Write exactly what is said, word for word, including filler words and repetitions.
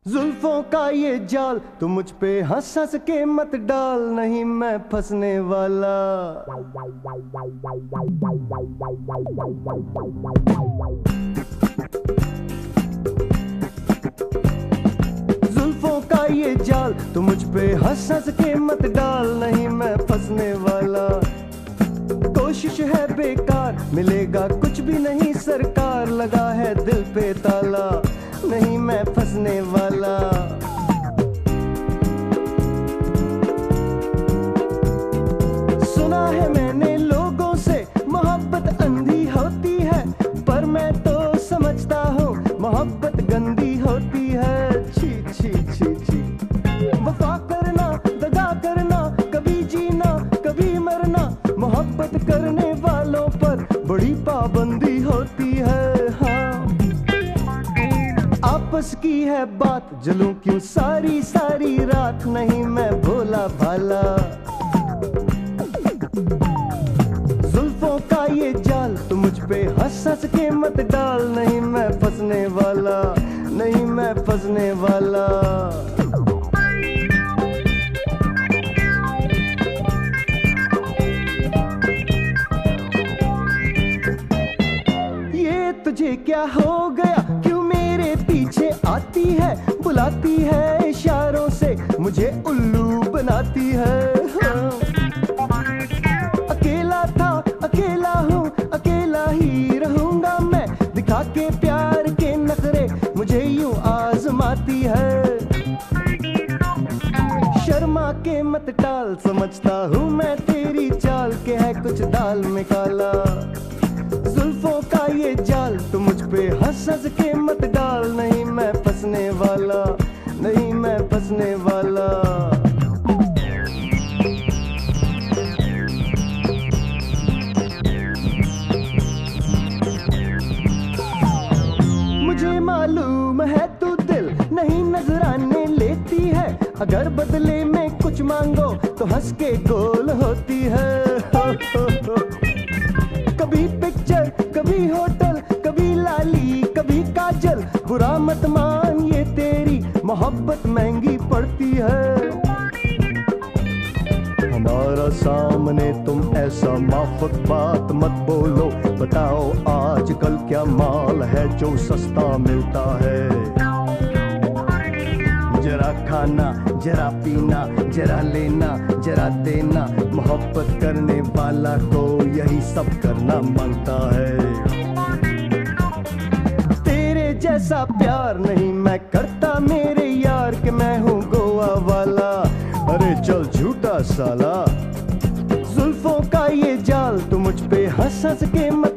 जुल्फों का ये जाल तू मुझ पे हंस हंस के मत डाल, नहीं मैं फंसने वाला। जुल्फों का ये जाल तू मुझ पे हंस हंस के मत डाल, नहीं मैं फंसने वाला। कोशिश है बेकार, मिलेगा कुछ भी नहीं सरकार, लगा है दिल पे ताला, नहीं मैं फंसने वाला। सुना है मैंने लोगों से मोहब्बत अंधी होती है, पर मैं तो समझता हूँ मोहब्बत गंदी होती है। छी छी छी छी वफा करना, दगा करना, कभी जीना कभी मरना, मोहब्बत करने वालों पर बड़ी पाबंदी होती है। हाँ, आपस की है बात, जलूं क्यों सारी सारी रात, नहीं मैं भोला भाला। जुल्फों का ये जाल तू मुझ पे हंस हंस के मत डाल, नहीं मैं फंसने वाला, नहीं मैं फंसने वाला। ये तुझे क्या हो गया, क्यों मेरे पीछे आती है, बुलाती है इशारों से मुझे उल्लू बनाती है। हाँ। अकेला था अकेला हूँ, अकेला ही रहूंगा मैं, दिखा के प्यार के नखरे मुझे यूं आजमाती है। शर्मा के मत टाल, समझता हूँ मैं तेरी चाल के है कुछ दाल में काला। जुल्फों का ये जाल तू मुझ पे हंस हंस के मत डाल, नहीं मैं फंसने वाला, नहीं मैं फंसने वाला। मुझे मालूम है तू दिल नहीं नजराने लेती है, अगर बदले में कुछ मांगो तो हंस के गोल होती है। कभी पिक्चर कभी होटल, कभी लाली कभी काजल, बुरा मत मान ये तेरी मोहब्बत महंगी पड़ती है। हमारा सामने तुम ऐसा माफक बात मत बोलो, बताओ आजकल क्या माल है जो सस्ता मिलता है। जरा खाना जरा पीना, जरा लेना जरा देना, मोहब्बत करने वाला को यही सब करना मांगता है। तेरे जैसा प्यार नहीं मैं करता मेरे यार, कि मैं हूँ गोवा वाला, अरे चल झूठा साला। जुल्फों का ये जाल तू मुझ पे हंस हंस के मत